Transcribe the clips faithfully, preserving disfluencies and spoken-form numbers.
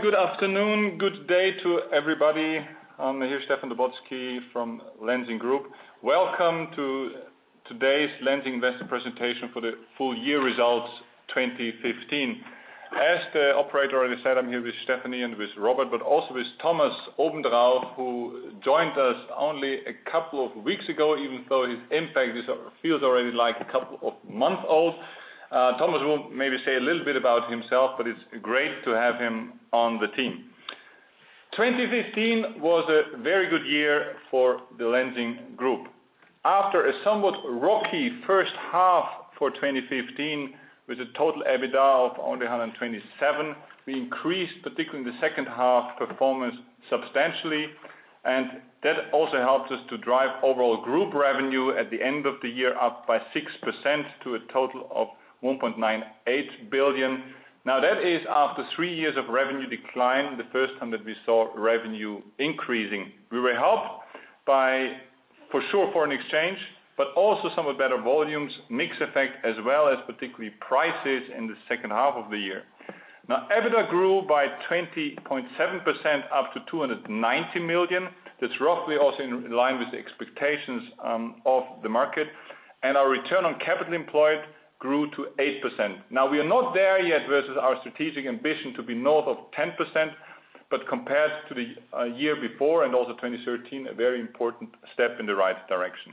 Good afternoon, good day to everybody. I'm here, Stefan Dobotsky from Lenzing Group. Welcome to today's Lenzing Investor Presentation for the full year results twenty fifteen. As the operator already said, I'm here with Stephanie and with Robert, but also with Thomas Obendrauf, who joined us only a couple of weeks ago, even though his impact is, feels already like a couple of months old. Uh, Thomas will maybe say a little bit about himself, but it's great to have him on the team. twenty fifteen was a very good year for the Lenzing Group. After a somewhat rocky first half for twenty fifteen, with a total EBITDA of only one hundred twenty-seven, we increased, particularly in the second half, performance substantially, and that also helped us to drive overall group revenue at the end of the year up by six percent to a total of one point nine eight billion. Now that is after three years of revenue decline, the first time that we saw revenue increasing. We were helped by, for sure, foreign exchange, but also somewhat better volumes, mix effect, as well as particularly prices in the second half of the year. Now EBITDA grew by twenty point seven percent up to two hundred ninety million. That's roughly also in line with the expectations um, of the market. And our return on capital employed grew to eight percent. Now, we are not there yet versus our strategic ambition to be north of ten percent, but compared to the uh, year before and also twenty thirteen, a very important step in the right direction.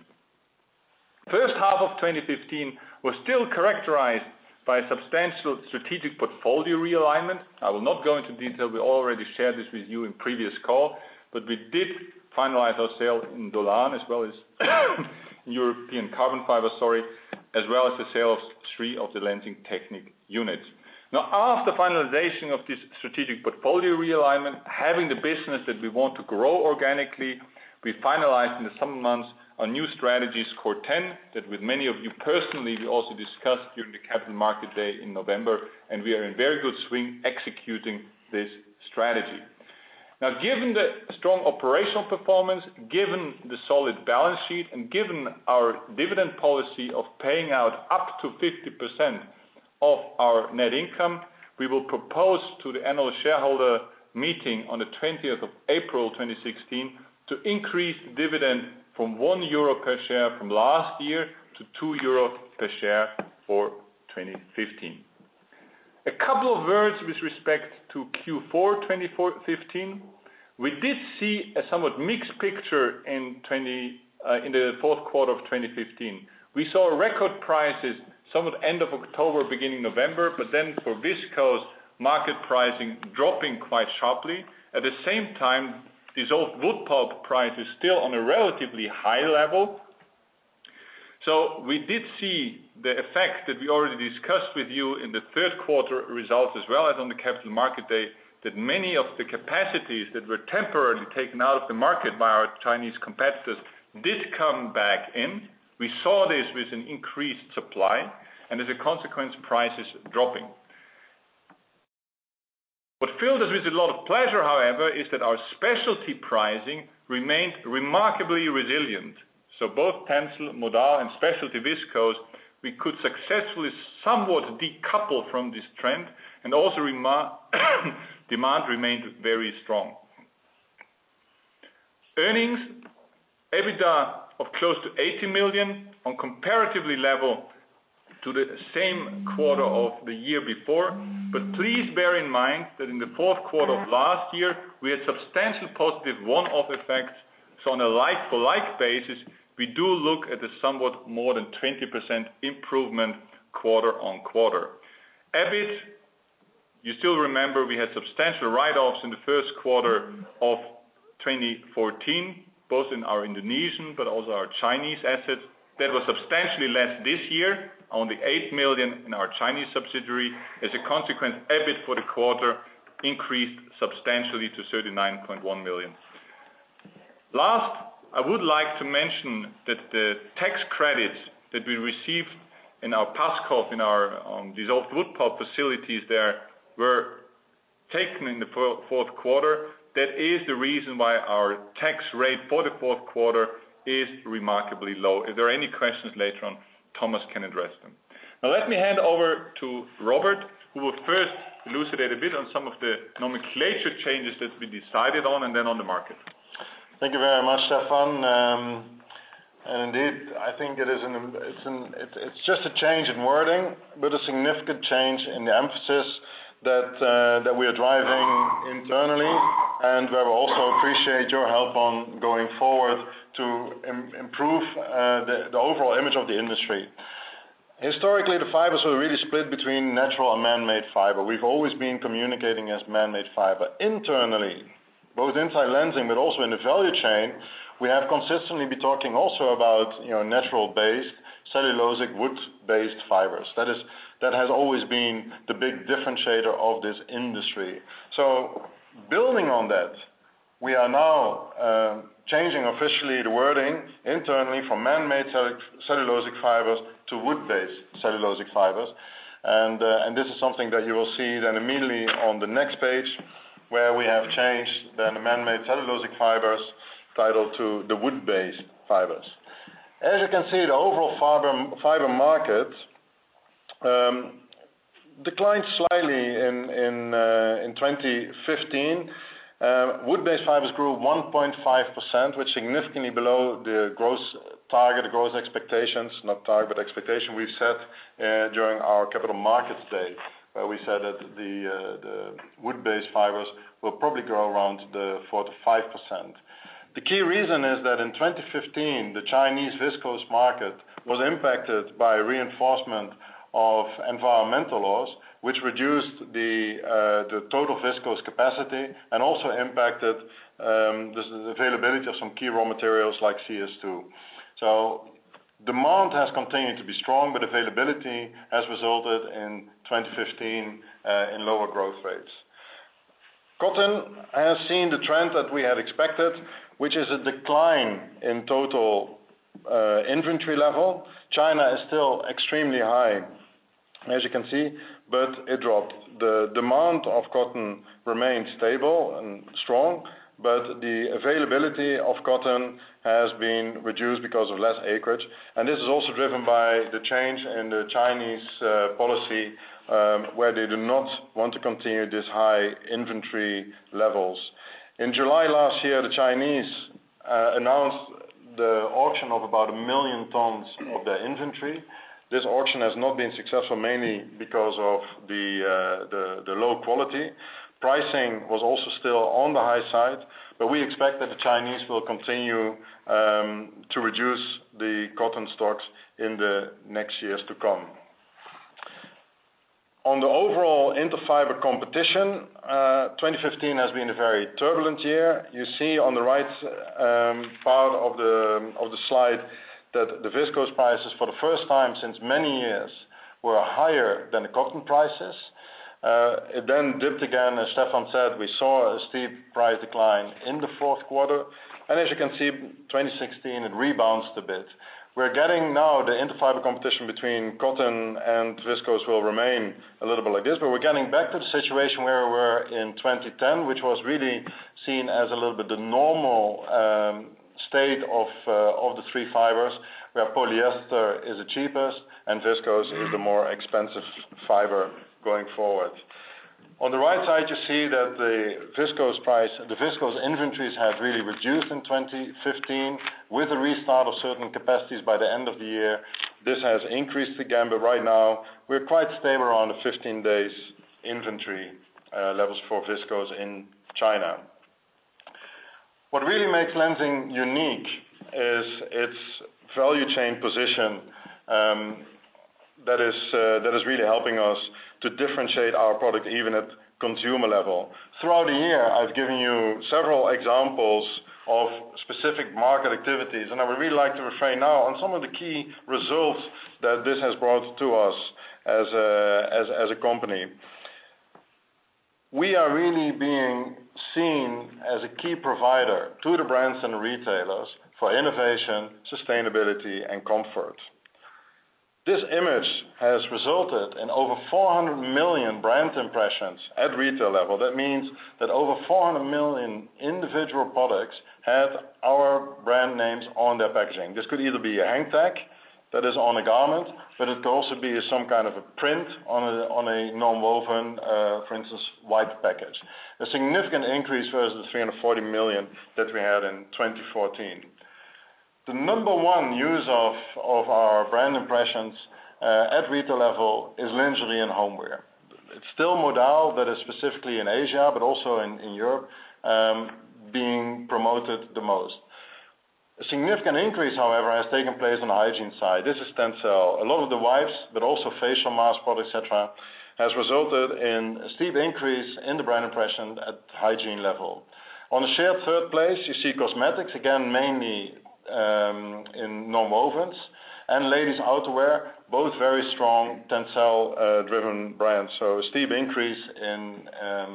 First half of twenty fifteen was still characterized by a substantial strategic portfolio realignment. I will not go into detail. We already shared this with you in previous call, but we did finalize our sale in Dolan as well as European carbon fiber, sorry, as well as the sale of three of the Lenzing Technik units. Now, after finalization of this strategic portfolio realignment, having the business that we want to grow organically, we finalized in the summer months our new strategy, Score ten, that with many of you personally, we also discussed during the Capital Market Day in November, and we are in very good swing executing this strategy. Now, given the strong operational performance, given the solid balance sheet, and given our dividend policy of paying out up to fifty percent of our net income, we will propose to the annual shareholder meeting on the twentieth of April twenty sixteen to increase the dividend from one euro per share from last year to two euro per share for twenty fifteen. A couple of words with respect to Q four twenty fifteen. We did see a somewhat mixed picture in, twenty, uh, in the fourth quarter of twenty fifteen. We saw record prices somewhat end of October, beginning November, but then for viscose, market pricing dropping quite sharply. At the same time, dissolved wood pulp prices still on a relatively high level. So we did see the effect that we already discussed with you in the third quarter results, as well as on the Capital Market Day, that many of the capacities that were temporarily taken out of the market by our Chinese competitors did come back in. We saw this with an increased supply, and as a consequence, prices dropping. What filled us with a lot of pleasure, however, is that our specialty pricing remained remarkably resilient. So both Tencel, Modal, and specialty viscose, we could successfully somewhat decouple from this trend, and also remar- demand remained very strong. Earnings, EBITDA of close to eighty million on comparatively level to the same quarter of the year before, but please bear in mind that in the fourth quarter of last year, we had substantial positive one-off effects. So on a like-for-like basis, we do look at a somewhat more than twenty percent improvement quarter on quarter. EBIT, you still remember we had substantial write-offs in the first quarter of twenty fourteen, both in our Indonesian but also our Chinese assets. That was substantially less this year, only eight million in our Chinese subsidiary. As a consequence, EBIT for the quarter increased substantially to thirty-nine point one million. Last, I would like to mention that the tax credits that we received in our Paskov, in our um, dissolved wood pulp facilities there, were taken in the fourth quarter. That is the reason why our tax rate for the fourth quarter is remarkably low. If there are any questions later on, Thomas can address them. Now let me hand over to Robert, who will first elucidate a bit on some of the nomenclature changes that we decided on, and then on the market. Thank you very much, Stefan. Um, and indeed, I think it is an, it's, an, it, it's just a change in wording, but a significant change in the emphasis that uh, that we are driving internally, and where we also appreciate your help on going forward to im- improve uh, the, the overall image of the industry. Historically, the fibers were really split between natural and man-made fiber. We've always been communicating as man-made fiber. Internally, both inside Lenzing but also in the value chain, we have consistently been talking also about, you know, natural-based, cellulosic, wood-based fibers. That is That has always been the big differentiator of this industry. So, building on that, we are now uh, changing officially the wording internally from man-made cellulosic fibers to wood-based cellulosic fibers. And, uh, and this is something that you will see then immediately on the next page, where we have changed then the man-made cellulosic fibers titled to the wood-based fibers. As you can see, the overall fiber, fiber market Um, declined slightly in in uh, in twenty fifteen. Uh, wood-based fibers grew one point five percent, which is significantly below the growth target, the growth expectations, not target, but expectation we've set uh, during our Capital Markets Day, where we said that the uh, the wood-based fibers will probably grow around the four to five percent. The key reason is that in twenty fifteen, the Chinese viscose market was impacted by reinforcement of environmental laws, which reduced the uh, the total viscose capacity and also impacted um, the, the availability of some key raw materials like C S two. So demand has continued to be strong, but availability has resulted in twenty fifteen uh, in lower growth rates. Cotton has seen the trend that we had expected, which is a decline in total uh, inventory level. China is still extremely high, as you can see, but it dropped. The demand of cotton remained stable and strong, but the availability of cotton has been reduced because of less acreage. And this is also driven by the change in the Chinese uh, policy, um, where they do not want to continue this high inventory levels. In July last year, the Chinese uh, announced the auction of about a million tons of their inventory. This auction has not been successful, mainly because of the, uh, the, the low quality. Pricing was also still on the high side, but we expect that the Chinese will continue um, to reduce the cotton stocks in the next years to come. On the overall interfiber competition, uh, twenty fifteen has been a very turbulent year. You see on the right um, part of the, of the slide that the viscose prices for the first time since many years were higher than the cotton prices. Uh, it then dipped again, as Stefan said, we saw a steep price decline in the fourth quarter, and as you can see, twenty sixteen it rebounds a bit. We're getting now the interfiber competition between cotton and viscose will remain a little bit like this, but we're getting back to the situation where we were in twenty ten, which was really seen as a little bit the normal um, state of uh, of the three fibers, where polyester is the cheapest and viscose is the more expensive fiber going forward. On the right side, you see that the viscose price, the viscose inventories have really reduced in twenty fifteen with the restart of certain capacities by the end of the year. This has increased again, but right now we're quite stable around the fifteen days inventory uh, levels for viscose in China. What really makes Lenzing unique is its value chain position um, that is uh, that is really helping us to differentiate our product even at consumer level. Throughout the year, I've given you several examples of specific market activities, and I would really like to refrain now on some of the key results that this has brought to us as a, as, as a company. We are really being seen as a key provider to the brands and the retailers for innovation, sustainability, and comfort. This image has resulted in over four hundred million brand impressions at retail level. That means that over four hundred million individual products had our brand names on their packaging. This could either be a hang tag that is on a garment, but it could also be some kind of a print on a, on a non-woven, uh, for instance, white package. A significant increase versus the three hundred forty million that we had in twenty fourteen. The number one use of, of our brand impressions uh, at retail level is lingerie and homeware. It's still modal that is specifically in Asia, but also in, in Europe, um, being promoted the most. A significant increase, however, has taken place on the hygiene side. This is Tencel. A lot of the wipes, but also facial mask products, et cetera, has resulted in a steep increase in the brand impression at hygiene level. On the shared third place, you see cosmetics, again, mainly um, in non-wovens, and ladies outerwear, both very strong Tencel-driven uh, brands. So a steep increase in um,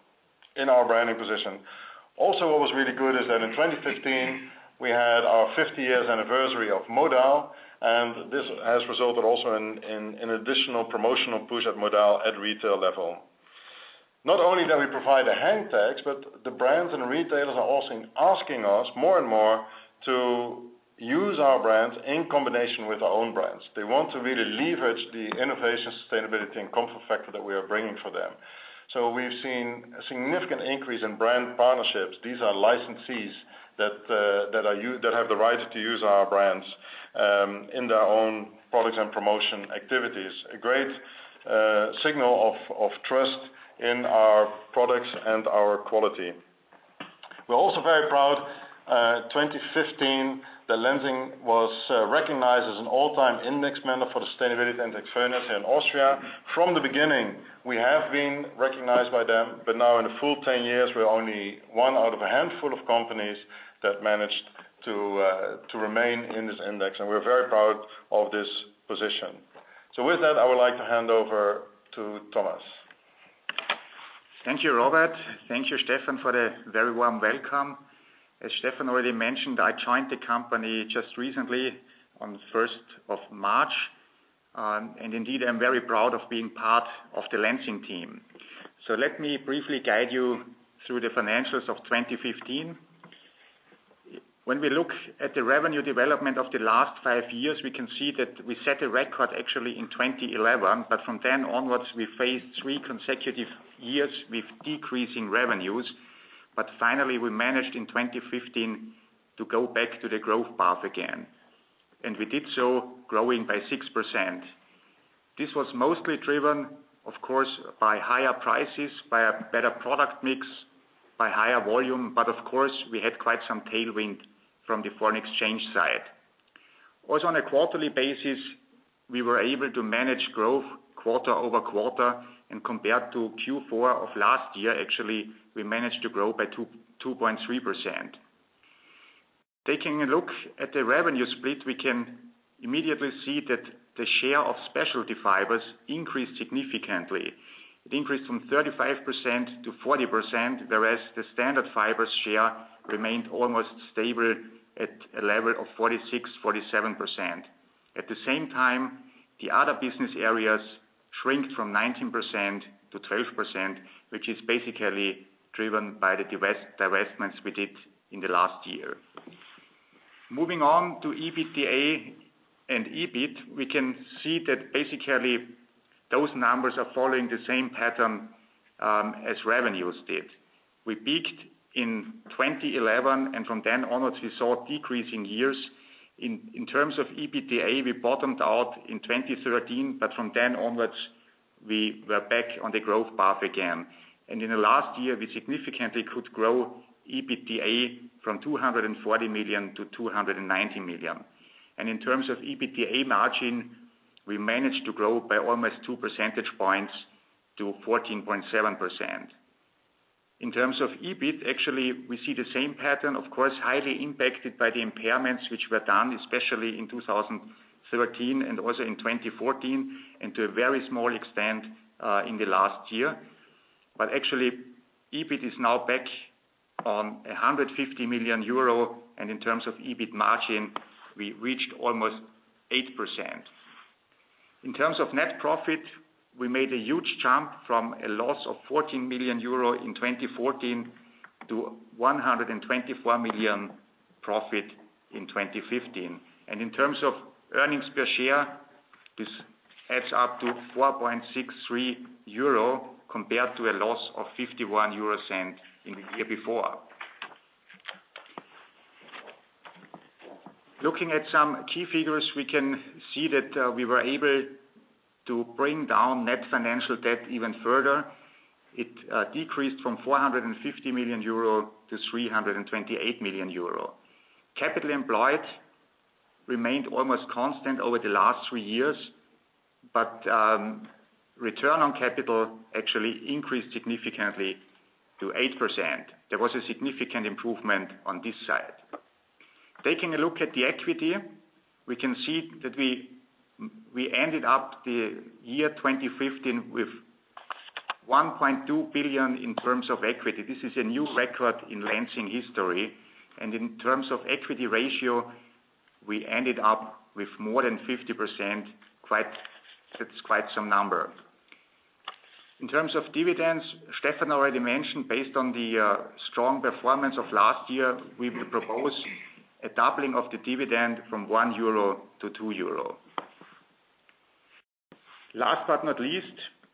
in our branding position. Also, what was really good is that in twenty fifteen, we had our fifty years anniversary of Modal, and this has resulted also in, in, in additional promotional push at Modal at retail level. Not only that we provide the hang tags, but the brands and retailers are also asking us more and more to use our brands in combination with our own brands. They want to really leverage the innovation, sustainability, and comfort factor that we are bringing for them. So we've seen a significant increase in brand partnerships. These are licensees that uh, that are that have the right to use our brands um, in their own products and promotion activities. A great uh, signal of, of trust in our products and our quality. We're also very proud. Uh, twenty fifteen, the Lenzing was uh, recognized as an all-time index member for the Sustainability Index Fairness in Austria. From the beginning, we have been recognized by them, but now in the full ten years, we're only one out of a handful of companies that managed to uh, to remain in this index, and we're very proud of this position. So with that, I would like to hand over to Thomas. Thank you, Robert. Thank you, Stefan, for the very warm welcome. As Stefan already mentioned, I joined the company just recently on the first of March, um, and indeed I'm very proud of being part of the Lenzing team. So let me briefly guide you through the financials of twenty fifteen. When we look at the revenue development of the last five years, we can see that we set a record actually in twenty eleven, but from then onwards we faced three consecutive years with decreasing revenues. But finally, we managed in twenty fifteen to go back to the growth path again. And we did so, growing by six percent. This was mostly driven, of course, by higher prices, by a better product mix, by higher volume, but of course, we had quite some tailwind from the foreign exchange side. Also, on a quarterly basis, we were able to manage growth quarter over quarter, and compared to Q four of last year, actually, we managed to grow by two point three percent. Taking a look at the revenue split, we can immediately see that the share of specialty fibers increased significantly. It increased from thirty-five percent to forty percent, whereas the standard fibers share remained almost stable at a level of forty-six to forty-seven percent. At the same time, the other business areas shrinked from nineteen percent to twelve percent, which is basically driven by the divest, divestments we did in the last year. Moving on to EBITDA and EBIT, we can see that basically those numbers are following the same pattern um, as revenues did. We peaked in twenty eleven, and from then onwards we saw decreasing years. In, in terms of EBITDA, we bottomed out in twenty thirteen, but from then onwards we were back on the growth path again. And in the last year, we significantly could grow EBITDA from two hundred forty million to two hundred ninety million. And in terms of EBITDA margin, we managed to grow by almost two percentage points to fourteen point seven percent. In terms of EBIT, actually, we see the same pattern, of course, highly impacted by the impairments which were done, especially in two thousand thirteen and also in twenty fourteen, and to a very small extent uh, in the last year. But actually, EBIT is now back on one hundred fifty million euro, and in terms of EBIT margin, we reached almost eight percent. In terms of net profit, we made a huge jump from a loss of fourteen million euro in twenty fourteen to one hundred twenty-four million profit in twenty fifteen. And in terms of Earnings per share, this adds up to four point six three euro compared to a loss of fifty-one euro cent in the year before. Looking at some key figures, we can see that uh, we were able to bring down net financial debt even further. It uh, decreased from four hundred fifty million euro to three hundred twenty-eight million euro. Capital employed remained almost constant over the last three years, but um, return on capital actually increased significantly to eight percent. There was a significant improvement on this side. Taking a look at the equity, we can see that we we ended up the year twenty fifteen with one point two billion in terms of equity. This is a new record in Lenzing history, and in terms of equity ratio, we ended up with more than fifty percent. Quite, that's quite some number. In terms of dividends, Stefan already mentioned, based on the uh, strong performance of last year, we will propose a doubling of the dividend from one euro to two euro. Last but not least,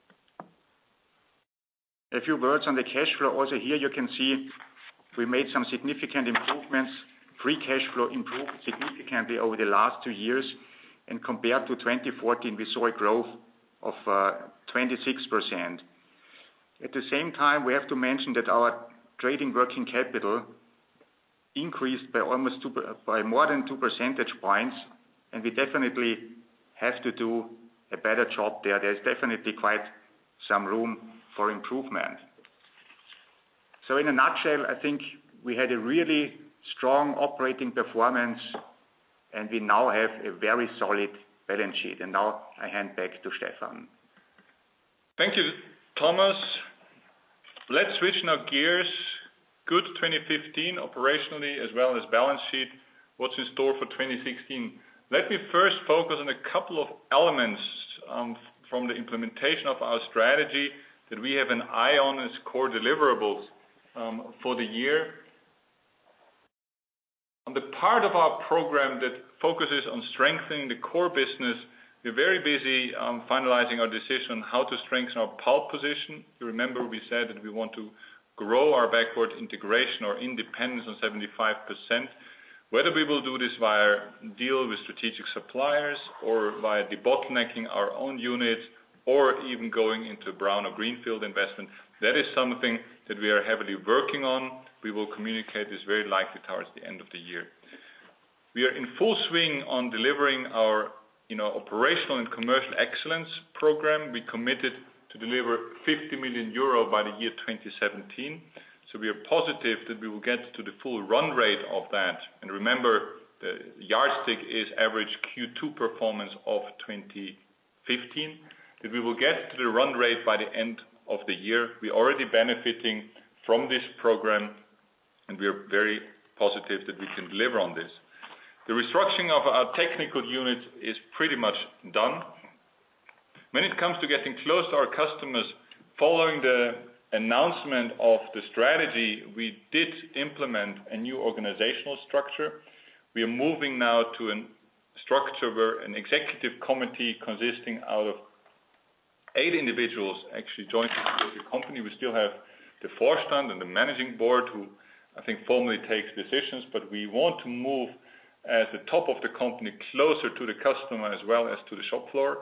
a few words on the cash flow. Also here you can see we made some significant improvements. Free cash flow improved significantly over the last two years, and compared to twenty fourteen we saw a growth of uh, twenty-six percent. At the same time, we have to mention that our trading working capital increased by almost two, by more than two percentage points, and we definitely have to do a better job there. There's definitely quite some room for improvement. So in a nutshell, I think we had a really strong operating performance, and we now have a very solid balance sheet. And now I hand back to Stefan. Thank you, Thomas. Let's switch now gears. Good twenty fifteen operationally as well as balance sheet. What's in store for twenty sixteen? Let me first focus on a couple of elements um, from the implementation of our strategy that we have an eye on as core deliverables um, for the year. On the part of our program that focuses on strengthening the core business, we're very busy um, finalizing our decision on how to strengthen our pulp position. You remember we said that we want to grow our backward integration or independence on seventy-five percent. Whether we will do this via deal with strategic suppliers or via debottlenecking our own units or even going into brown or greenfield investment, that is something that we are heavily working on. We will communicate this very likely towards the end of the year. We are in full swing on delivering our you know, operational and commercial excellence program. We committed to deliver fifty million euro by the year twenty seventeen. So we are positive that we will get to the full run rate of that. And remember, the yardstick is average Q two performance of twenty fifteen, that we will get to the run rate by the end of the year. We're already benefiting from this program, and we are very positive that we can deliver on this. The restructuring of our technical units is pretty much done. When it comes to getting close to our customers, following the announcement of the strategy, we did implement a new organizational structure. We are moving now to a structure where an executive committee consisting out of eight individuals actually joins the company. We still have the Vorstand and the managing board who I think formally takes decisions, but we want to move as the top of the company closer to the customer as well as to the shop floor.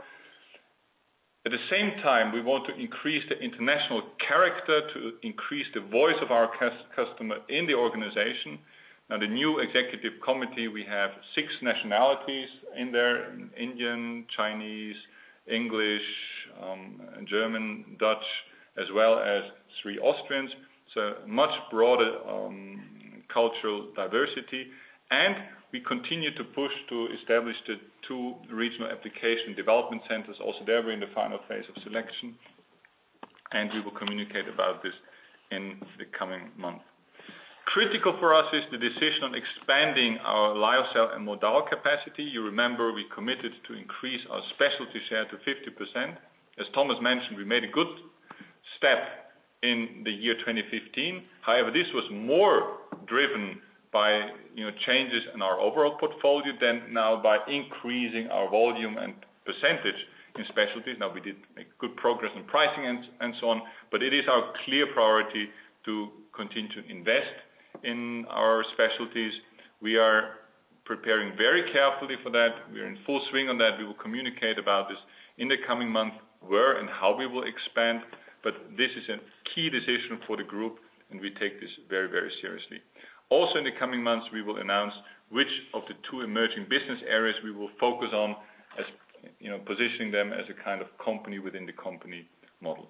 At the same time, we want to increase the international character, to increase the voice of our customer in the organization. Now, the new executive committee, we have six nationalities in there: Indian, Chinese, English, um, German, Dutch, as well as three Austrians. So much broader um, cultural diversity. And we continue to push to establish the two regional application development centers. Also there we're in the final phase of selection, and we will communicate about this in the coming month. Critical for us is the decision on expanding our lyocell and modal capacity. You remember we committed to increase our specialty share to fifty percent. As Thomas mentioned, we made a good step in the year twenty fifteen. However, this was more driven by you know changes in our overall portfolio than now by increasing our volume and percentage in specialties. Now, we did make good progress in pricing and, and so on, but it is our clear priority to continue to invest in our specialties. We are preparing very carefully for that. We are in full swing on that. We will communicate about this in the coming month, where and how we will expand, but this is a key decision for the group, and we take this very, very seriously. Also, in the coming months, we will announce which of the two emerging business areas we will focus on, as you know, positioning them as a kind of company within the company model.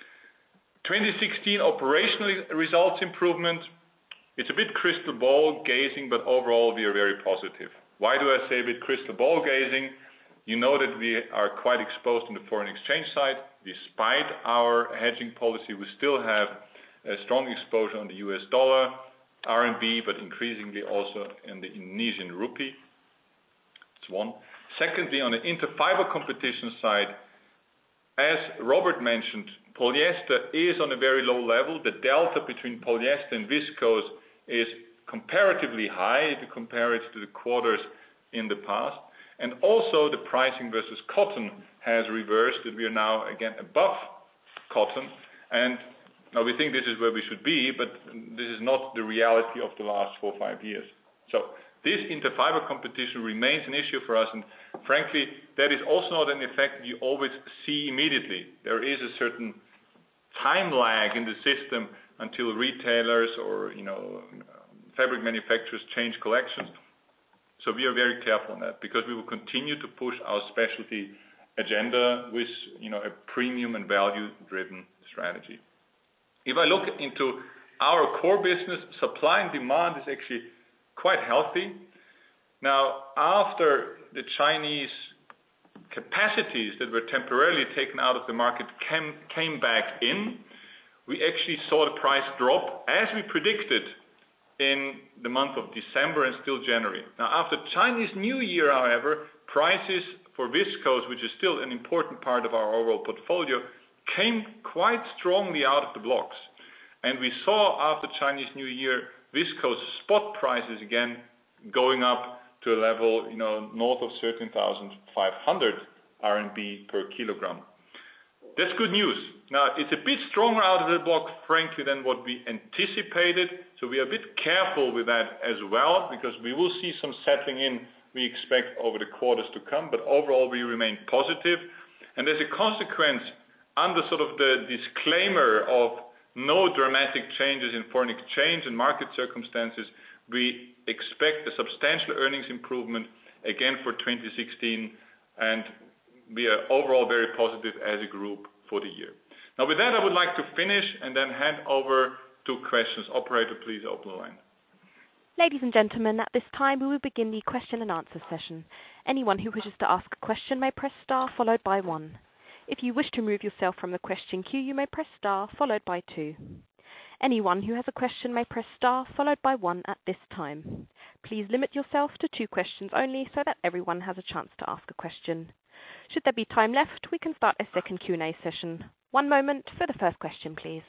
twenty sixteen operational results improvement. It's a bit crystal ball gazing, but overall we are very positive. Why do I say a bit crystal ball gazing? You know that we are quite exposed on the foreign exchange side. Despite our hedging policy, we still have a strong exposure on the U S dollar, R M B, but increasingly also in the Indonesian rupee. It's one. Secondly, on the interfiber competition side, as Robert mentioned, polyester is on a very low level. The delta between polyester and viscose is comparatively high if you compare it to the quarters in the past. And also the pricing versus cotton has reversed, and we are now again above cotton. And now we think this is where we should be, but this is not the reality of the last four or five years. So this interfiber competition remains an issue for us, and frankly, that is also not an effect you always see immediately. There is a certain time lag in the system until retailers or you know fabric manufacturers change collections. So we are very careful on that, because we will continue to push our specialty agenda with you know a premium and value-driven strategy. If I look into our core business, supply and demand is actually quite healthy. Now, after the Chinese capacities that were temporarily taken out of the market came, came back in, we actually saw the price drop, as we predicted, in the month of December and still January. Now, after Chinese New Year, however, prices for viscose, which is still an important part of our overall portfolio, came quite strongly out of the blocks. And we saw after Chinese New Year viscose spot prices again going up to a level, you know, north of thirteen thousand five hundred R M B per kilogram. That's good news. Now, it's a bit stronger out of the block, frankly, than what we anticipated. So we are a bit careful with that as well, because we will see some settling in, we expect, over the quarters to come. But overall, we remain positive. And as a consequence, under sort of the disclaimer of no dramatic changes in foreign exchange and market circumstances, we expect a substantial earnings improvement again for twenty sixteen, and we are overall very positive as a group for the year. Now, with that, I would like to finish and then hand over to questions. Operator, please open the line. Ladies and gentlemen, at this time we will begin the question and answer session. Anyone who wishes to ask a question may press star followed by one. If you wish to remove yourself from the question queue, you may press star followed by two. Anyone who has a question may press star followed by one at this time. Please limit yourself to two questions only, so that everyone has a chance to ask a question. Should there be time left, we can start a second Q and A session. One moment for the first question, please.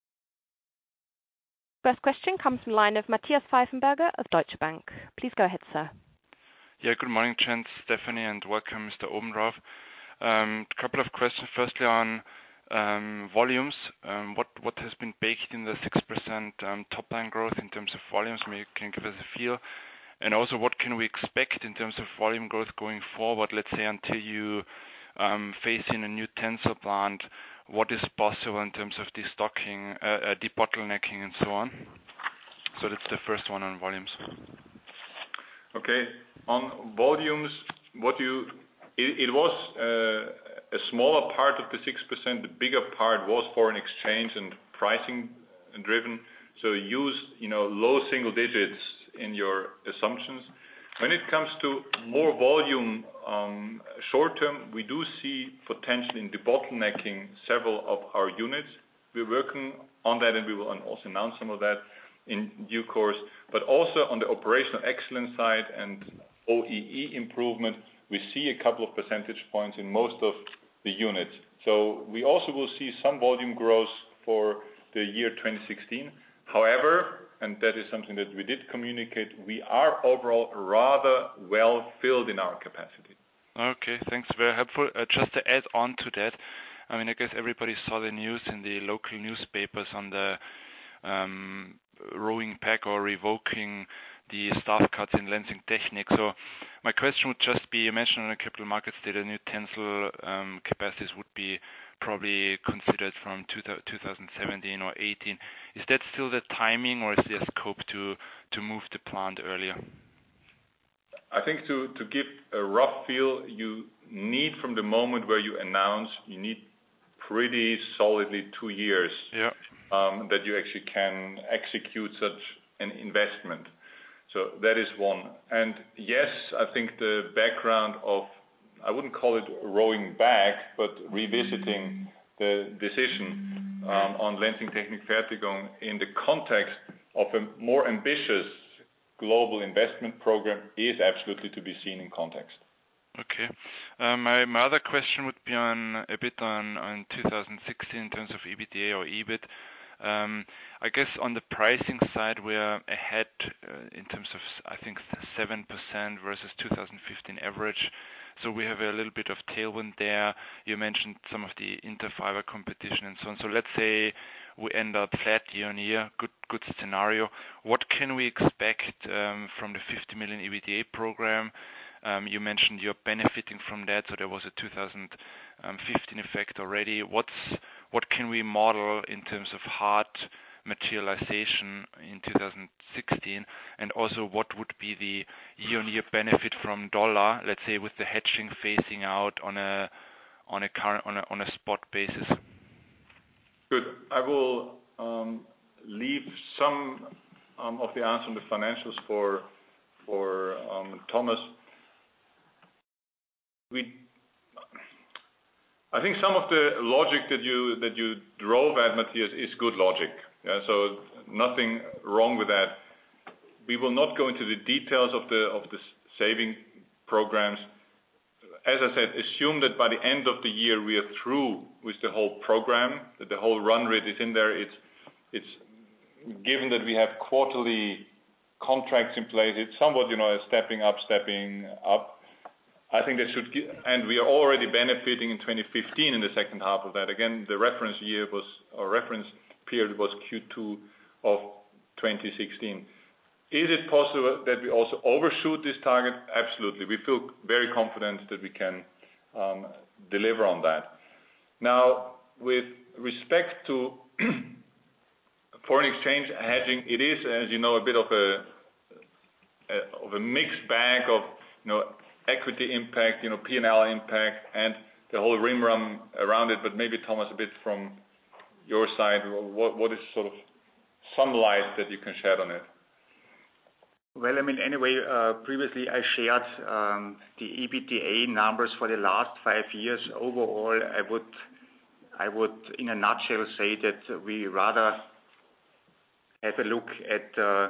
First question comes from the line of Matthias Pfeifenberger of Deutsche Bank. Please go ahead, sir. Yeah, good morning, gents, Stephanie, and welcome, Mister Obendrauf. Um, a couple of questions. Firstly, on um, volumes. Um, what what has been baked in the six percent um, top line growth in terms of volumes? Maybe you can give us a feel. And also, what can we expect in terms of volume growth going forward? Let's say until you um, face in a new Tensile plant. What is possible in terms of destocking, uh, uh, debottlenecking, and so on? So that's the first one on volumes. Okay, on volumes, what you it, it was uh, a smaller part of the six percent. The bigger part was foreign exchange and pricing driven. So use you know low single digits in your assumptions. When it comes to more volume um, short term, we do see potential in debottlenecking several of our units. We're working on that, and we will also announce some of that in due course. But also on the operational excellence side and O E E improvement, we see a couple of percentage points in most of the units. So we also will see some volume growth for the year twenty sixteen. However, and that is something that we did communicate, we are overall rather well filled in our capacity. Okay, thanks. Very helpful. Uh, just to add on to that, I mean, I guess everybody saw the news in the local newspapers on the um, rowing pack or revoking the staff cuts in Lenzing Technik. So my question would just be, you mentioned on the capital markets that the new tensile um, capacities would be probably considered from two thousand seventeen or eighteen. Is that still the timing, or is there scope to, to move the plant earlier? I think to, to give a rough feel, you need from the moment where you announce, you need pretty solidly two years yeah. um, that you actually can execute such an investment. So that is one. And yes, I think the background of, I wouldn't call it rowing back, but revisiting the decision um, on Lenzing Technik Fertigung in the context of a more ambitious global investment program is absolutely to be seen in context. Okay. Uh, my, my other question would be on a bit on, on two thousand sixteen in terms of EBITDA or EBIT. Um, I guess on the pricing side, we're ahead uh, in terms of, I think, seven percent versus two thousand fifteen average. So we have a little bit of tailwind there. You mentioned some of the interfiber competition and so on. So let's say we end up flat year on year, good good scenario. What can we expect um, from the fifty million EBITDA program? Um, you mentioned you're benefiting from that, so there was a two thousand fifteen effect already. What's what can we model in terms of hard materialization in two thousand sixteen, and also what would be the year-on-year benefit from dollar, let's say with the hedging phasing out on a on a current on a on a spot basis? Good. I will um, leave some um, of the answer on the financials for for um, Thomas. We, I think some of the logic that you that you drove at, Matthias, is good logic. Yeah, so nothing wrong with that. We will not go into the details of the of the saving programs. As I said, assume that by the end of the year we are through with the whole program, that the whole run rate is in there. It's it's given that we have quarterly contracts in place. It's somewhat, you know, stepping up, stepping up. I think that should, and we are already benefiting in twenty fifteen in the second half of that. Again, the reference year was, or reference period was Q two of twenty sixteen. Is it possible that we also overshoot this target? Absolutely. We feel very confident that we can um, deliver on that. Now, with respect to foreign exchange hedging, it is, as you know, a bit of a, a of a mixed bag of, you know, equity impact, you know, P and L impact, and the whole rim-rum around it. But maybe, Thomas, a bit from your side, what, what is sort of some light that you can shed on it? Well, I mean, anyway, uh, previously I shared um, the EBITDA numbers for the last five years. Overall, I would, I would, in a nutshell, say that we rather have a look at uh,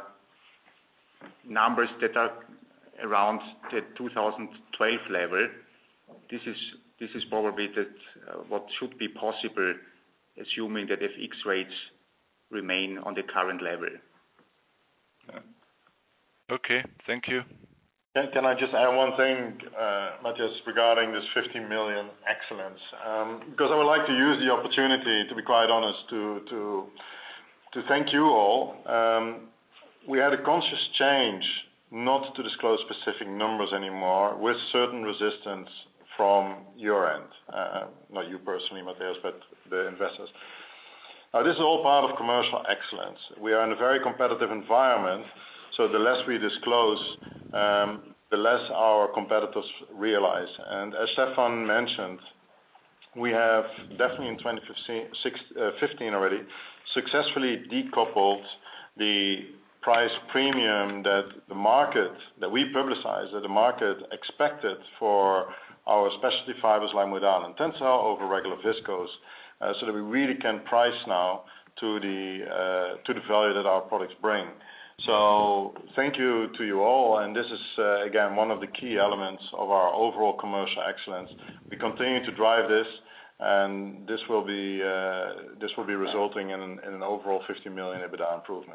numbers that are around the two thousand twelve level. This is this is probably that uh, what should be possible, assuming that F X rates remain on the current level. Yeah. Okay, thank you. Can, can I just add one thing, uh, Matthias, regarding this fifty million excellence? Um, because I would like to use the opportunity, to be quite honest, to to to thank you all. Um, we had a conscious change not to disclose specific numbers anymore, with certain resistance from your end. Uh, not you personally, Matthias, but the investors. Now, this is all part of commercial excellence. We are in a very competitive environment, so the less we disclose, um, the less our competitors realize. And as Stefan mentioned, we have definitely in twenty fifteen already successfully decoupled the price premium that the market, that we publicize, that the market expected for our specialty fibers like modal and tensile over regular viscose, uh, so that we really can price now to the uh, to the value that our products bring. So thank you to you all, and this is uh, again one of the key elements of our overall commercial excellence. We continue to drive this, and this will be uh, this will be resulting in an, in an overall fifty million EBITDA improvement.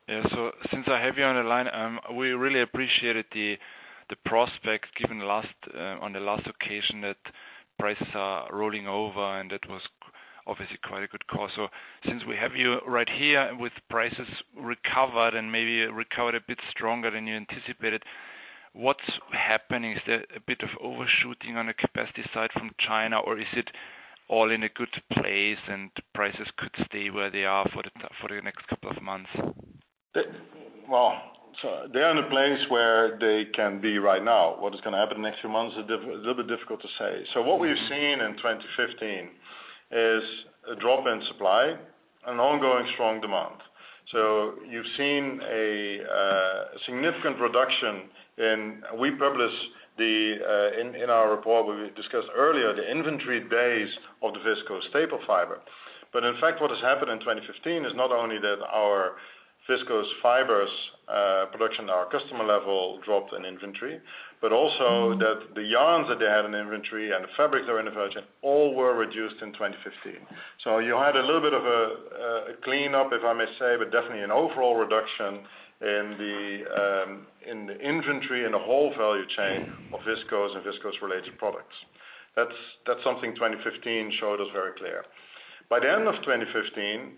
Yeah. So since I have you on the line, um, we really appreciated the the prospect given last uh, on the last occasion that prices are rolling over, and that was obviously quite a good call. So since we have you right here with prices recovered and maybe recovered a bit stronger than you anticipated, what's happening? Is there a bit of overshooting on the capacity side from China, or is it all in a good place and prices could stay where they are for the for the next couple of months? They, well, so they're in a place where they can be right now. What is going to happen in the next few months is a, diff- a little bit difficult to say. So what we've seen in twenty fifteen is a drop in supply, an ongoing strong demand. So you've seen a, uh, a significant reduction in, we published the, uh, in, in our report we discussed earlier, the inventory days of the viscose staple fiber. But in fact what has happened in twenty fifteen is not only that our viscose fibers uh, production at our customer level dropped in inventory, but also mm-hmm. that the yarns that they had in inventory and the fabrics that were in the value chain all were reduced in twenty fifteen. So you had a little bit of a, a cleanup, if I may say, but definitely an overall reduction in the um, in the inventory in the whole value chain of viscose and viscose-related products. That's that's something twenty fifteen showed us very clear. By the end of twenty fifteen,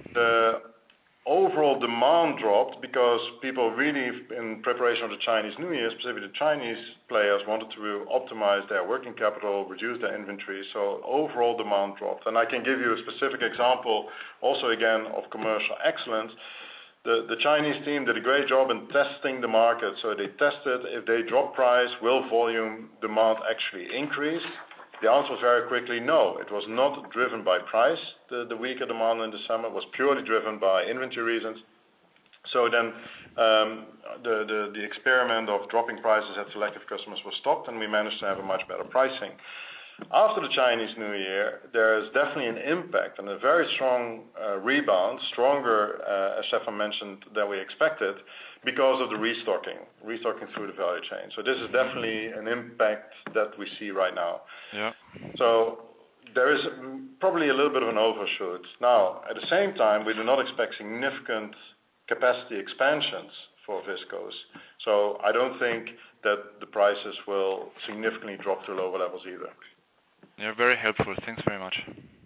the overall demand dropped because people really, in preparation of the Chinese New Year, specifically the Chinese players, wanted to optimize their working capital, reduce their inventory. So overall demand dropped. And I can give you a specific example, also again, of commercial excellence. The, the Chinese team did a great job in testing the market. So they tested if they drop price, will volume demand actually increase? The answer was very quickly no. It was not driven by price, the, the weaker demand in the summer. It was purely driven by inventory reasons. So then um, the, the, the experiment of dropping prices at selective customers was stopped, and we managed to have a much better pricing. After the Chinese New Year, there is definitely an impact and a very strong uh, rebound, stronger, uh, as Stefan mentioned, than we expected, because of the restocking, restocking through the value chain. So this is definitely an impact that we see right now. Yeah. So there is probably a little bit of an overshoot. Now, at the same time, we do not expect significant capacity expansions for viscose. So I don't think that the prices will significantly drop to lower levels either. Yeah, very helpful. Thanks very much.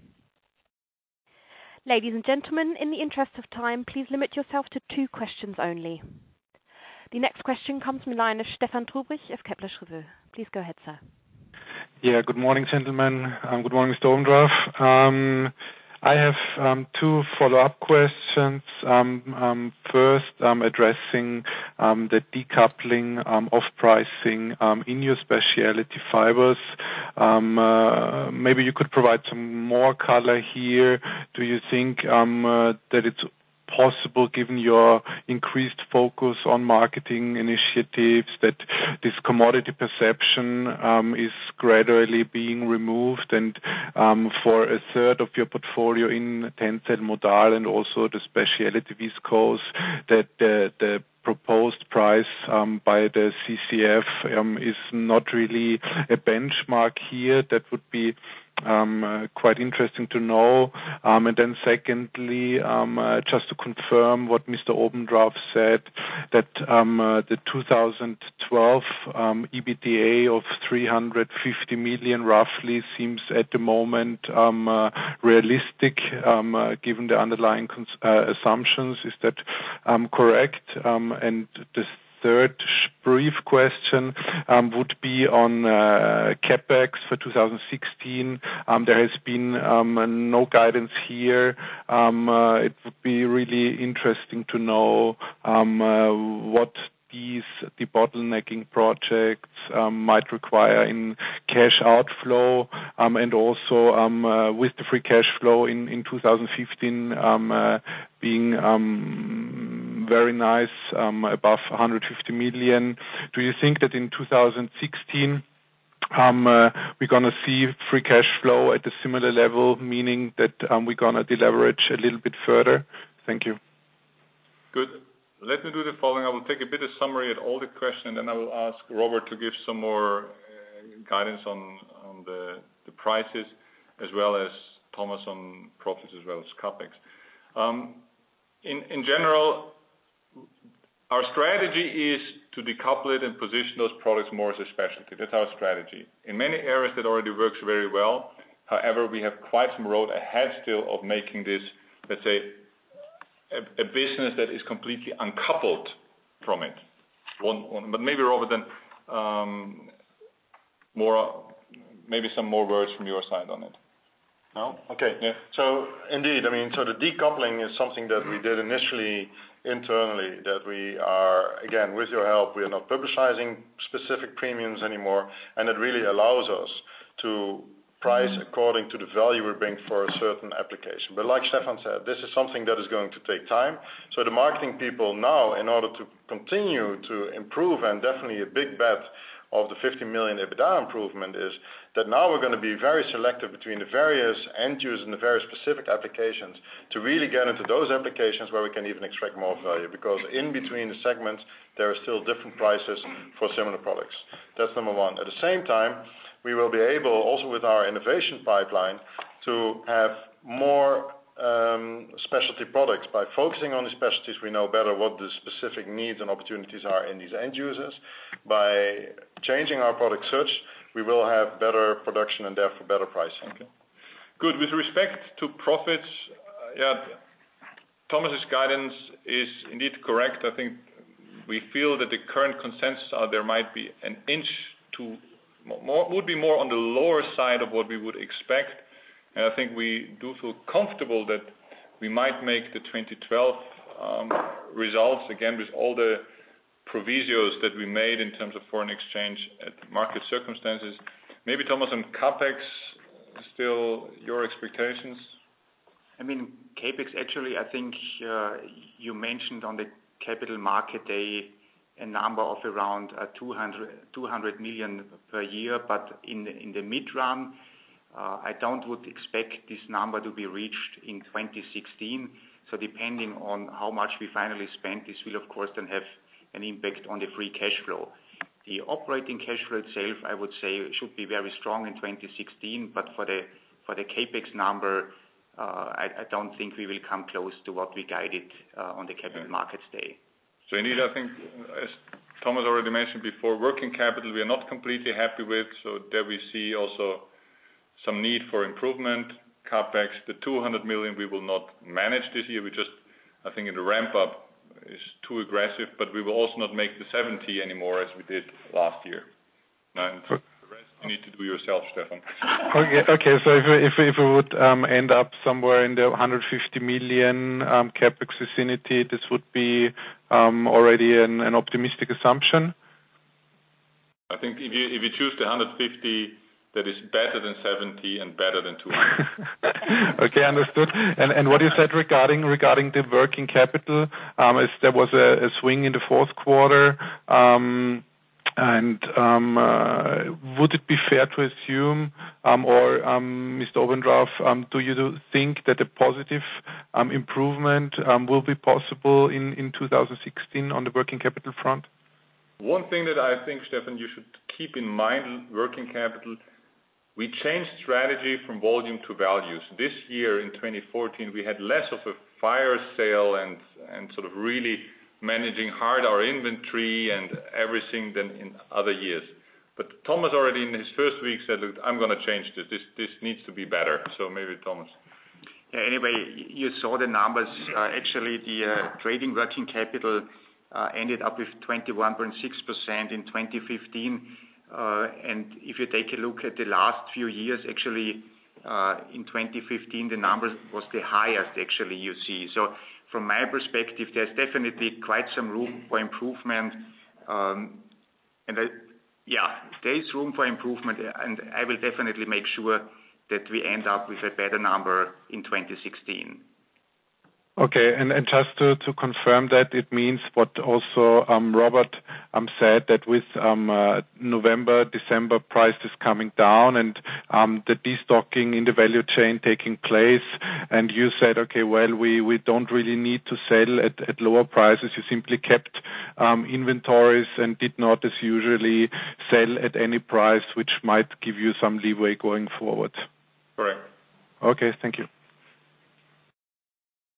Ladies and gentlemen, in the interest of time, please limit yourself to two questions only. The next question comes from the line of Stefan Trubrich of Kepler Cheuvreux. Please go ahead, sir. Yeah, good morning, gentlemen. Um, good morning, Mister Obendrauf. Um, I have um, two follow-up questions. Um, um, first, um, addressing um, the decoupling um, of pricing um, in your specialty fibers. Um, uh, maybe you could provide some more color here. Do you think um, uh, that it's possible, given your increased focus on marketing initiatives, that this commodity perception um, is gradually being removed, and um, for a third of your portfolio in Tencel Modal and also the specialty viscose, that the, the proposed price um, by the C C F um, is not really a benchmark here? That would be Um, uh, quite interesting to know. Um, and then secondly, um, uh, just to confirm what Mister Obendrauf said, that um, uh, the two thousand twelve um, EBITDA of three hundred fifty million roughly seems at the moment um, uh, realistic, um, uh, given the underlying cons- uh, assumptions. Is that um, correct? Um, and the third brief question um, would be on uh, CapEx for two thousand sixteen. Um, there has been um, no guidance here. Um, uh, it would be really interesting to know um, uh, what these debottlenecking projects um, might require in cash outflow, um, and also um, uh, with the free cash flow in, in two thousand fifteen um, uh, being um, very nice, um, above one hundred fifty million. Do you think that in two thousand sixteen um, uh, we're going to see free cash flow at a similar level, meaning that um, we're going to deleverage a little bit further? Thank you. Good. Let me do the following. I will take a bit of summary at all the questions, and then I will ask Robert to give some more uh, guidance on, on the, the prices, as well as Thomas on profits, as well as CapEx. Um, in, in general, our strategy is to decouple it and position those products more as a specialty. That's our strategy. In many areas that already works very well. However, we have quite some road ahead still of making this, let's say, a, a business that is completely uncoupled from it. One, one, but maybe Robert, then um, more, maybe some more words from your side on it. No? Okay. Yeah. So indeed, I mean, so the decoupling is something that we did initially internally, that we are, again, with your help, we are not publicizing specific premiums anymore, and it really allows us to price according to the value we bring for a certain application. But like Stefan said, this is something that is going to take time. So the marketing people now, in order to continue to improve, and definitely a big bet of the fifty million EBITDA improvement is that now we're going to be very selective between the various end users and the various specific applications to really get into those applications where we can even extract more value, because in between the segments there are still different prices for similar products. That's number one. At the same time, we will be able, also with our innovation pipeline, to have more um, specialty products. By focusing on the specialties, we know better what the specific needs and opportunities are in these end users. By changing our product search, we will have better production and therefore better pricing. Okay. Good. With respect to profits, uh, yeah, Thomas's guidance is indeed correct. I think we feel that the current consensus out there might be an inch to more, would be more on the lower side of what we would expect. And I think we do feel comfortable that we might make the twenty twelve um, results, again, with all the provisos that we made in terms of foreign exchange at market circumstances. Maybe, Thomas, on CapEx, still your expectations? I mean, CapEx, actually, I think uh, you mentioned on the Capital Market Day a number of around uh, two hundred million per year, but in the, in the mid-run, uh, I don't would expect this number to be reached in twenty sixteen. So depending on how much we finally spend, this will of course then have an impact on the free cash flow. The operating cash flow itself, I would say, should be very strong in twenty sixteen, but for the for the CapEx number, uh, I, I don't think we will come close to what we guided uh, on the Capital Markets Day. So indeed, I think, as Thomas already mentioned before, working capital we are not completely happy with, so there we see also some need for improvement. CapEx, the two hundred million we will not manage this year. We just, I think in the ramp up is too aggressive, but we will also not make the seventy anymore as we did last year. And the rest you need to do yourself, Stefan. Okay, okay. So if we, if we, if we would um, end up somewhere in the one hundred fifty million um, CapEx vicinity, this would be um, already an, an optimistic assumption. I think if you if you choose the one hundred fifty, that is better than seventy and better than two hundred. Okay, understood. And and what you said regarding regarding the working capital, um, is there was a, a swing in the fourth quarter, um, and um, uh, would it be fair to assume, um, or um, Mister Obendrauf, um, do you do think that a positive um, improvement um, will be possible in in two thousand sixteen on the working capital front? One thing that I think, Stefan, you should keep in mind, working capital. We changed strategy from volume to values. This year in twenty fourteen, we had less of a fire sale and, and sort of really managing hard our inventory and everything than in other years. But Thomas already in his first week said, look, I'm going to change this. This this needs to be better. So maybe Thomas. Yeah, anyway, you saw the numbers. Uh, actually, the uh, trading working capital uh, ended up with twenty-one point six percent in twenty fifteen. Uh, and if you take a look at the last few years, actually, uh, in twenty fifteen, the number was the highest, actually, you see. So from my perspective, there's definitely quite some room for improvement. Um, and I, yeah, there is room for improvement, and I will definitely make sure that we end up with a better number in twenty sixteen. Okay, and, and just to, to confirm that, it means what also um, Robert um, said, that with um, uh, November, December prices coming down and um, the destocking in the value chain taking place, and you said, okay, well, we, we don't really need to sell at, at lower prices. You simply kept um, inventories and did not, as usually, sell at any price, which might give you some leeway going forward. Correct. Okay, thank you.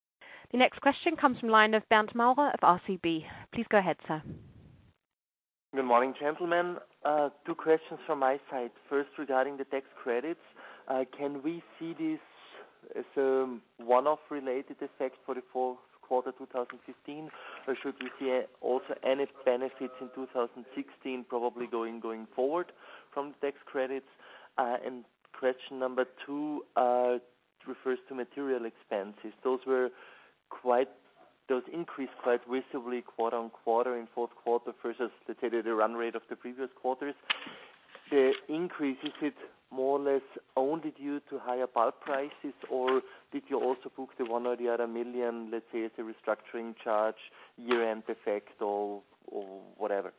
The next question comes from line of Bernd Maurer of R C B. Please go ahead, sir. Good morning, gentlemen. Uh, two questions from my side. First, regarding the tax credits, uh, can we see this as a one-off related effect for the fourth quarter twenty fifteen, or should we see also any benefits in two thousand sixteen, probably going going forward from the tax credits? Uh, and question number two uh, refers to material expenses. Those were quite Those increased quite visibly quarter on quarter in fourth quarter versus, let's say, the, the run rate of the previous quarters. The increase, is it more or less only due to higher pulp prices, or did you also book the one or the other million, let's say, as a restructuring charge, year-end effect, or, or whatever?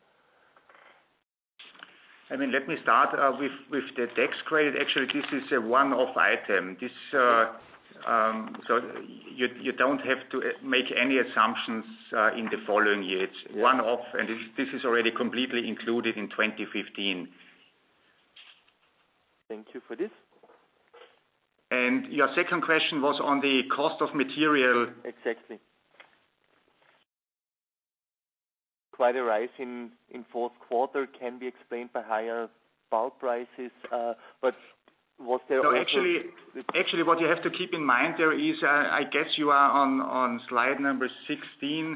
I mean, let me start uh, with, with the tax credit. Actually, this is a one-off item. This uh, Um, so you you don't have to make any assumptions uh, in the following year. It's yeah. one off, and this, this is already completely included in twenty fifteen. Thank you for this. And your second question was on the cost of material. Exactly. Quite a rise in, in fourth quarter can be explained by higher pulp prices, uh, but was there so also actually, actually, what you have to keep in mind there is, uh, I guess you are on, on slide number sixteen.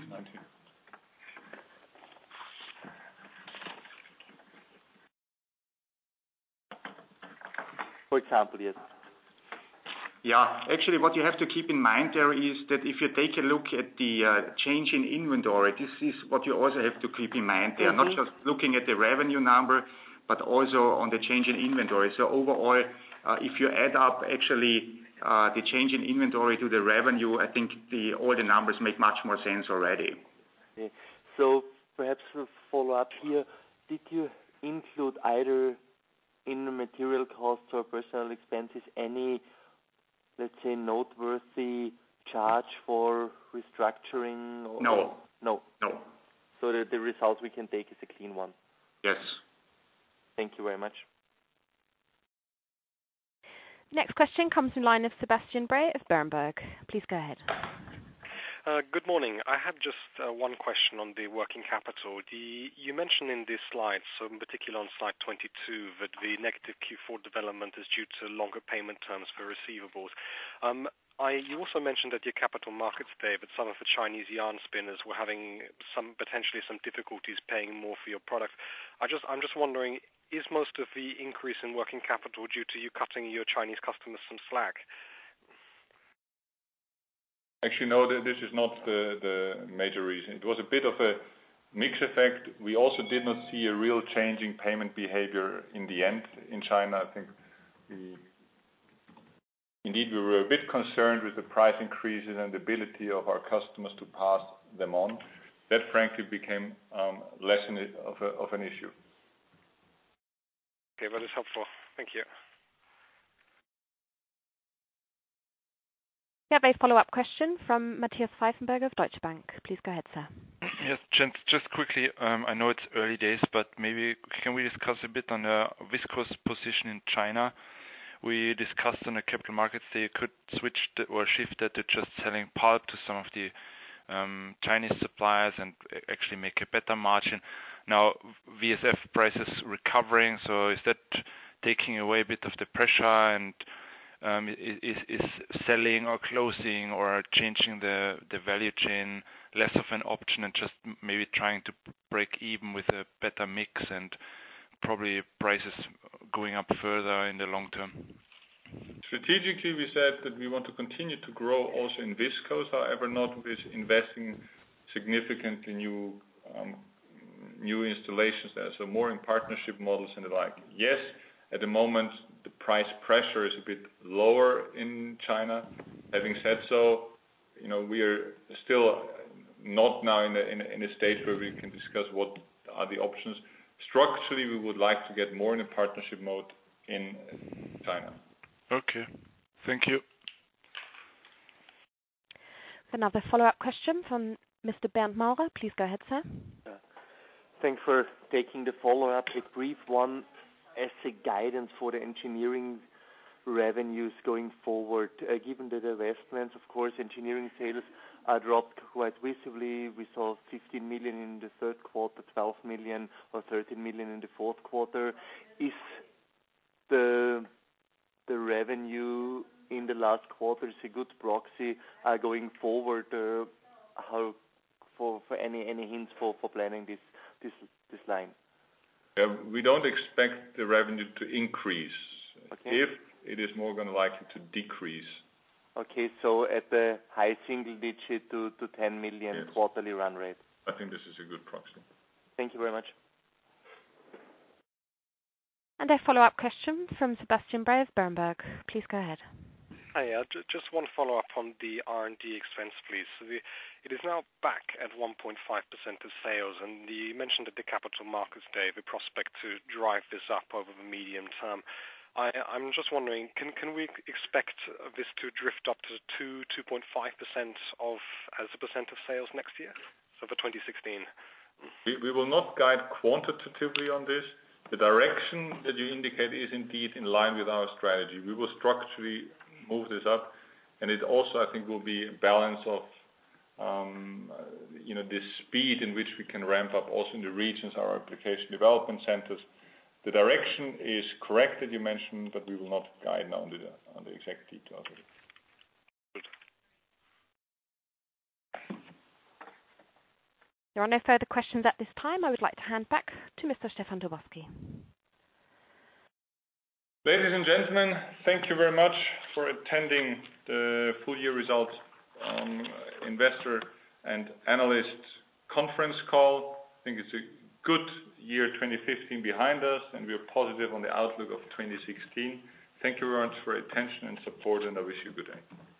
For example, yes. Yeah, actually, what you have to keep in mind there is that if you take a look at the uh, change in inventory, this is what you also have to keep in mind there, mm-hmm. not just looking at the revenue number, but also on the change in inventory. So overall, Uh, if you add up actually uh, the change in inventory to the revenue, I think the, all the numbers make much more sense already. Okay. So perhaps a follow-up here. Did you include either in the material costs or personal expenses any, let's say, noteworthy charge for restructuring? Or no. No. No. So the, the result we can take is a clean one? Yes. Thank you very much. Next question comes from line of Sebastian Bray of Berenberg. Please go ahead. Uh, good morning. I have just uh, one question on the working capital. The, you mentioned in this slide, so in particular on slide twenty-two, that the negative Q four development is due to longer payment terms for receivables. Um, I, you also mentioned at your capital markets day that some of the Chinese yarn spinners were having some potentially some difficulties paying more for your product. I just, I'm just wondering, is most of the increase in working capital due to you cutting your Chinese customers some slack? Actually, no, this is not the, the major reason. It was a bit of a mix effect. We also did not see a real change in payment behavior in the end in China. I think we, indeed, we were a bit concerned with the price increases and the ability of our customers to pass them on. That, frankly, became um, less of, a, of an issue. Okay, that is helpful. Thank you. We have a follow-up question from Matthias Pfeifenberger of Deutsche Bank. Please go ahead, sir. Yes, gents, just quickly, um, I know it's early days, but maybe can we discuss a bit on the viscose position in China? We discussed on the capital markets they could switch the, or shift that to just selling pulp to some of the um, Chinese suppliers and actually make a better margin. Now, V S F prices recovering, so is that taking away a bit of the pressure, and um, is, is selling or closing or changing the, the value chain less of an option and just maybe trying to break even with a better mix and probably prices going up further in the long term? Strategically, we said that we want to continue to grow also in viscose, however, not with investing significantly new um, new installations there, so more in partnership models and the like. Yes, at the moment, the price pressure is a bit lower in China. Having said so, you know, we are still not now in a, in a, in a stage where we can discuss what are the options. Structurally, we would like to get more in a partnership mode in China. Okay, thank you. Another follow-up question from Mister Bernd Maurer. Please go ahead, sir. Uh, thanks for taking the follow-up. A brief one as a guidance for the engineering revenues going forward. Uh, given the divestments, of course, engineering sales uh, dropped quite visibly. We saw fifteen million in the third quarter, twelve million or thirteen million in the fourth quarter. Is the the revenue in the last quarter is a good proxy uh, going forward? Uh, how for for any any hints for, for planning this this this line? Yeah, we don't expect the revenue to increase. Okay. If it is more going to likely to decrease. Okay, so at the high single digit to, to ten million Yes. quarterly run rate. I think this is a good proxy. Thank you very much. And a follow-up question from Sebastian Bray of Berenberg. Please go ahead. Hi, uh, j- just one follow-up on the R and D expense, please. So the, it is now back at one point five percent of sales, and you mentioned at the Capital Markets Day the prospect to drive this up over the medium term. I, I'm just wondering, can can we expect this to drift up to two, two point five percent of as a percent of sales next year? So for twenty sixteen. We, we will not guide quantitatively on this. The direction that you indicate is indeed in line with our strategy. We will structurally move this up, and it also, I think, will be a balance of um, you know, the speed in which we can ramp up also in the regions, our application development centers. The direction is correct that you mentioned, but we will not guide now on the, on the exact details of it. There are no further questions at this time. I would like to hand back to Mister Stefan Tobolski. Ladies and gentlemen, thank you very much for attending the full year results um, investor and analyst conference call. I think it's a good year twenty fifteen behind us, and we are positive on the outlook of twenty sixteen. Thank you very much for your attention and support, and I wish you a good day.